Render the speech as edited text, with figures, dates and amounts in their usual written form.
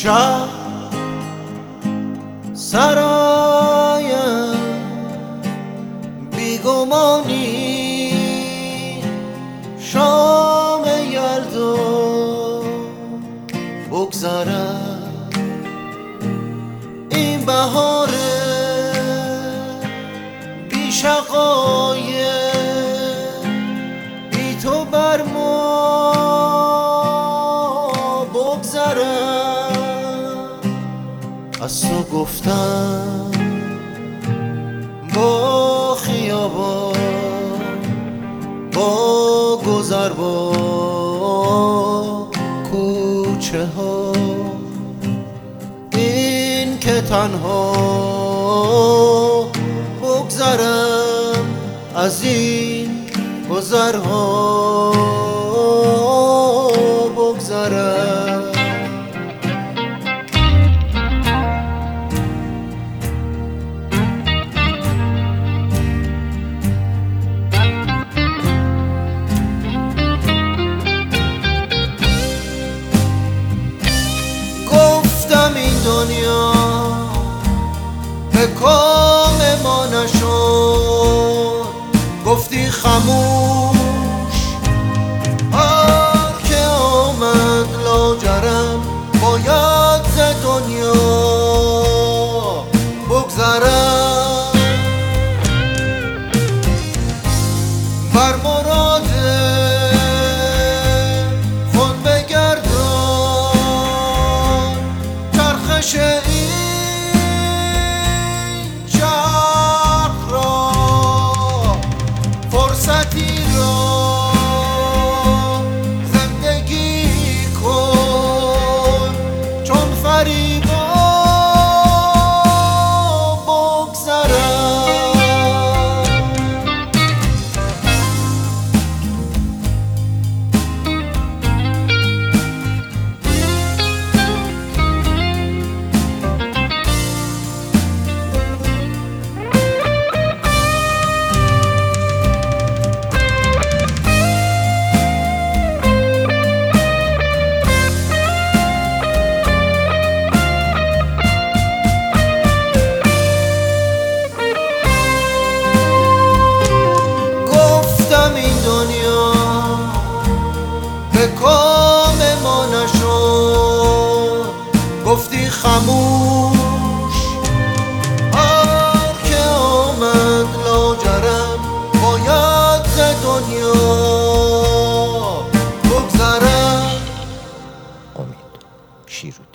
شب سرایم بیگمانی شام یلدا بگذرد این بهار بی شقایق بی تو بر ما بگذرد. از تو گفتم با خیابان با گذر با کوچه ها این که تنها بگذرم از این گذرها بگذرم. این دنیا به کام ما نشد، گفتی خموش هر که آمد لاجرم باید ز دنیا بگذرم. بر مراد خود بگردان چرخش این چرخ را، فرصتی را زندگی کن چون فریبا بگذرم. این دنیا به کام ما نشد، گفتی خموش هر که آمد لاجرم باید ز دنیا بگذرم. امید شیرودی.